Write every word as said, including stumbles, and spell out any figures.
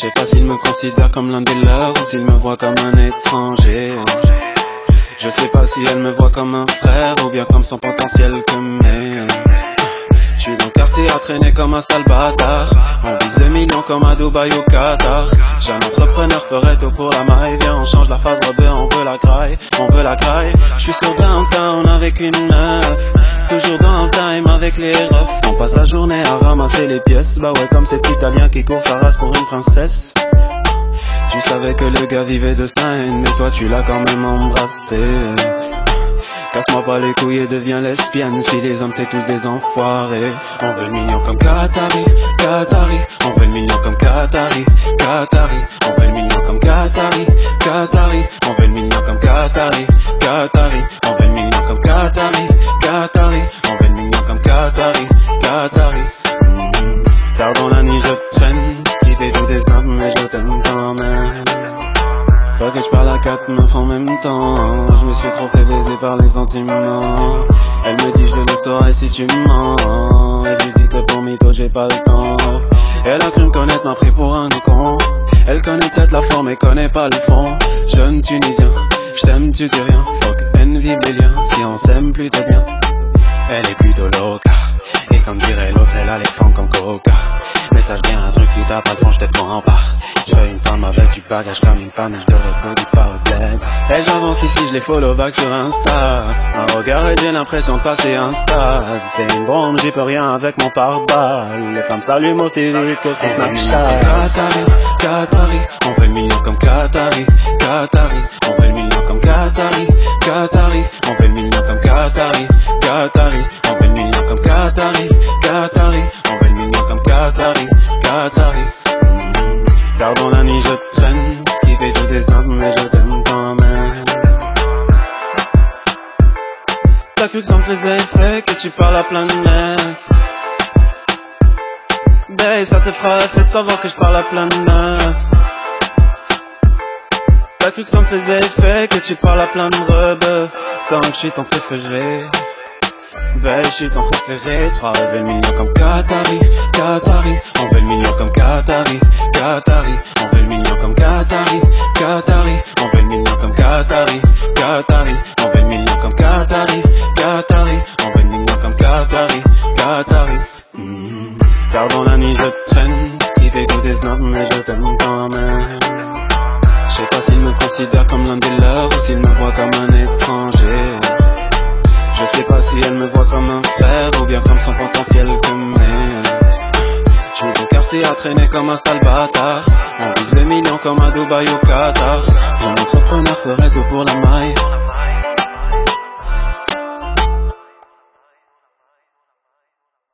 sais pas s'il me considère comme l'un des leurs ou s'il me voit comme un étranger. Je sais pas si elle me voit comme un frère ou bien comme son potentiel commun. Je suis dans le quartier à traîner comme un sale bâtard. On vise le million comme à Dubaï au Qatar. J'ai un entrepreneur ferait tout pour la maille. Viens on change la phase rebeu, on veut la graille, on veut la graille. Je suis sur downtown avec une meuf, toujours dans le time avec les refs. On passe la journée à ramasser les pièces. Bah ouais, comme cet italien qui court sa race pour une princesse. Tu savais que le gars vivait de scène, mais toi tu l'as quand même embrassé. Casse-moi pas les couilles et deviens lesbienne. Si les hommes c'est tous des enfoirés. On veut le million comme Qatari, Qatari. On veut le million comme Qatari, Qatari. On veut le million comme Qatari, Qatari. On veut le million comme Qatari, Qatari. On veut le million comme Qatari, Qatari. On veut le million comme Qatari, Qatari. Mmh. Car dans la nuit je traîne, ce qui fait tout des snaps, mais je t'aime quand même. Faut que je parle à quatre meufs en même temps. Je me suis trop fait baiser par les sentiments. Elle me dit je le saurai si tu mens. Et je lui dis que pour mytho j'ai pas le temps. Elle a cru me connaître, m'a pris pour un con. Elle connaît peut-être la forme mais connaît pas le fond. Jeune Tunisien, je t'aime tu dis rien. Fuck, haine vive les liens, si on s'aime plutôt bien. Elle est plutôt loca. Et comme dirait l'autre, elle a les fans comme Coca. Mais sache bien un truc, si t'as pas de fond, je te prends pas. Je veux une femme avec du bagage comme une femme, je te reconnais pas au bled. Elle j'avance ici, je les follow back sur Insta. Un regard et j'ai l'impression de passer un stade. C'est une bombe, j'y peux rien avec mon pare-balles. Les femmes s'allument aussi vite que c'est Snapchat. Qatari, Qatari, on veut le million comme Qatari, Qatari. On veut le million comme Qatari, Qatari. On veut le million comme Qatari, Qatari. On veut le million comme Qatari, Qatari. On veut le million comme Qatari, Qatari. Car dans la nuit je traîne, ce qui fait tout des snaps, mais je t'aime quand même. T'as cru que ça me faisait effet, que tu parles à plein de mecs. Babe, ça te fera effet de savoir que je parle à plein de meufs. T'as cru que ça me faisait effet, que tu parles à plein de rebeux. Quand je suis ton préféré. Ben je suis ton préféré, trois veut le million comme Qatari, Qatari. On veut le million comme Qatari, Qatari. On veut le million comme Qatari, Qatari. On veut le million comme Qatari, Qatari. On veut le million comme Qatari, Qatari. On veut le million comme Qatari, Qatari. Mmh. Car dans la nuit je traîne, ce qui fait tout des snaps, mais je t'aime quand même. Je sais pas s'il me considère comme l'un des leurs ou s'il me voit comme un étranger. Je sais pas si elle me voit comme un frère ou bien comme son potentiel commun. Je suis au quartier à traîner comme un sale bâtard. On vise le million comme à Dubaï au Qatar. J'ai un entrepreneur ferait tout pour la maille.